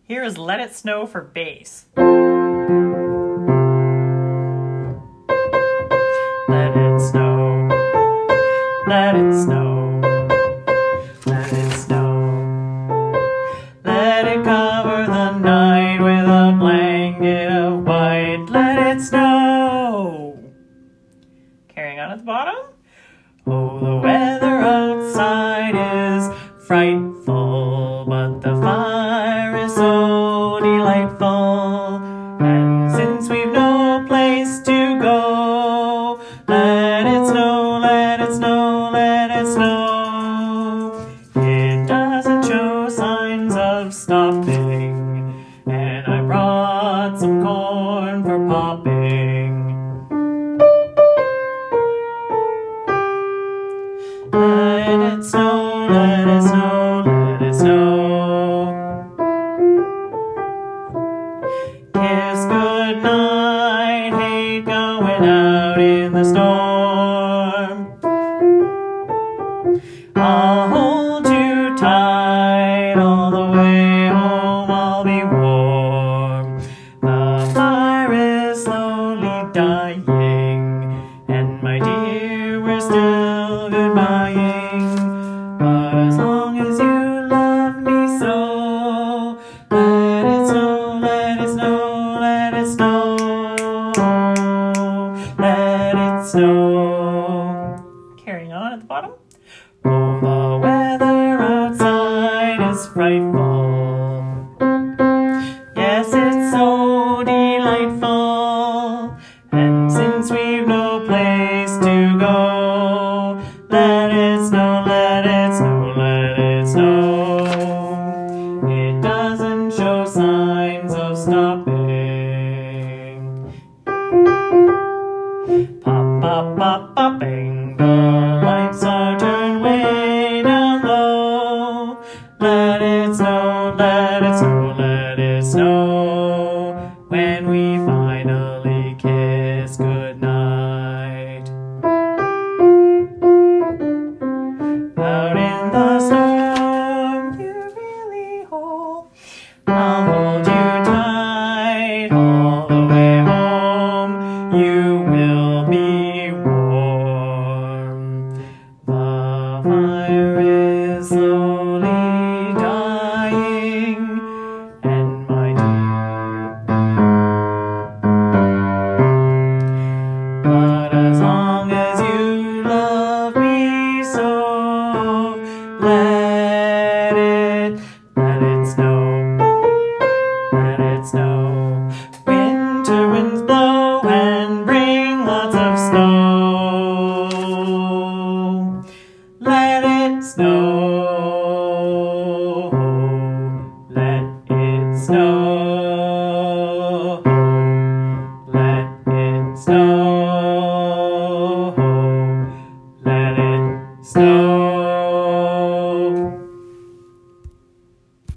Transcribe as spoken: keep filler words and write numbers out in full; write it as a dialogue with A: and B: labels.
A: Here is Let It Snow for bass. Let it snow, let it snow, let it snow. Let it cover the night with a blanket of white. Let it snow. Carrying on at the bottom. Oh, the weather outside is frightful, but the fire is so delightful. And since we've no place to go, let it snow, let it snow, let it snow. It doesn't show signs of stopping, and I brought some corn for popping. Let it snow, let it snow, let it snow. Kiss goodnight, hate going out in the storm. I'll hold you tight all the way home, I'll be warm. The fire is slowly dying, and my dear, we're still goodbying. But as long as you love me so, let it snow, let it snow, let it snow, let it snow. Carrying on at the bottom. Oh, the weather outside is frightful. Yes, it's so delightful. And since we've no place to go, let it snow, let it snow, let it snow. It doesn't show signs of stopping. Pop, pop, pop, popping. The lights are turned way down low. Let it snow, let it snow, let it snow. When we finally kiss goodnight. Out in the storm, you really hold. I'll hold you tight all the way home. You will be warm. The fire is slowly dying, and my dear. But as long as you love me so, let it, let it snow, let it snow. Winter winds blow and bring lots of snow.